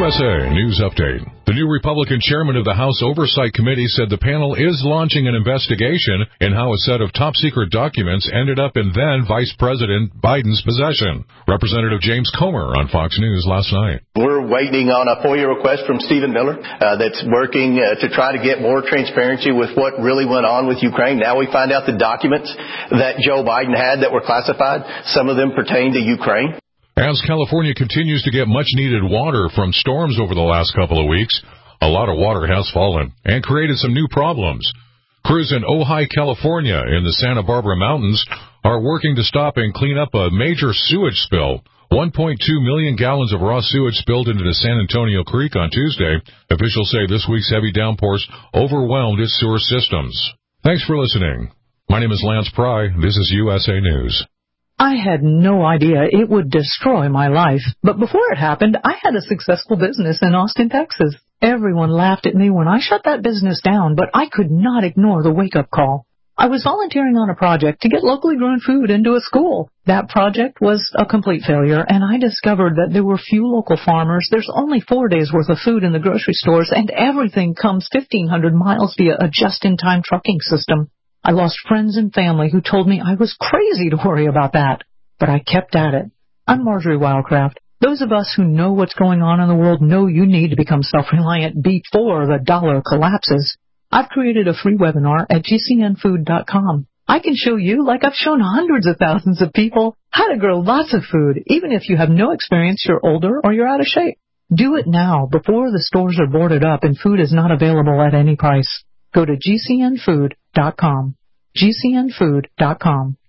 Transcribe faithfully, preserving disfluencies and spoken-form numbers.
S A News Update. The new Republican chairman of the House Oversight Committee said the panel is launching an investigation in how a set of top-secret documents ended up in then Vice President Biden's possession. Representative James Comer on Fox News last night. We're waiting on a FOIA request from Stephen Miller uh, that's working uh, to try to get more transparency with what really went on with Ukraine. Now we find out the documents that Joe Biden had that were classified. Some of them pertain to Ukraine. As California continues to get much-needed water from storms over the last couple of weeks, a lot of water has fallen and created some new problems. Crews in Ojai, California, in the Santa Barbara Mountains, are working to stop and clean up a major sewage spill. one point two million gallons of raw sewage spilled into the San Antonio Creek on Tuesday. Officials say this week's heavy downpours overwhelmed its sewer systems. Thanks for listening. My name is Lance Pry. This is U S A News. I had no idea it would destroy my life, but before it happened, I had a successful business in Austin, Texas. Everyone laughed at me when I shut that business down, but I could not ignore the wake-up call. I was volunteering on a project to get locally grown food into a school. That project was a complete failure, and I discovered that there were few local farmers. There's only four days' worth of food in the grocery stores, and everything comes fifteen hundred miles via a just-in-time trucking system. I lost friends and family who told me I was crazy to worry about that, but I kept at it. I'm Marjorie Wildcraft. Those of us who know what's going on in the world know you need to become self-reliant before the dollar collapses. I've created a free webinar at G C N food dot com. I can show you, like I've shown hundreds of thousands of people, how to grow lots of food, even if you have no experience, you're older, or you're out of shape. Do it now before the stores are boarded up and food is not available at any price. Go to G C N food dot com. G C N food dot com.